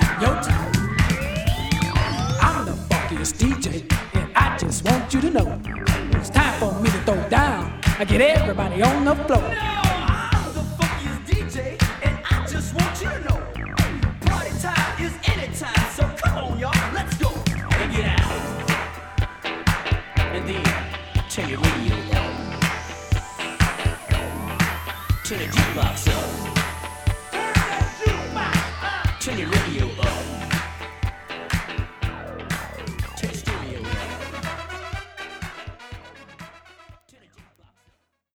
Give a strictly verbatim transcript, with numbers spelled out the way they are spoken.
Your time. I'm the funkiest D J, and I just want you to know it's time for me to throw down. I get everybody on the floor. No, I'm the funkiest D J, and I just want you to know party time is anytime. So come on, y'all, let's go and get out. And then turn your radio on. Turn the jukebox up.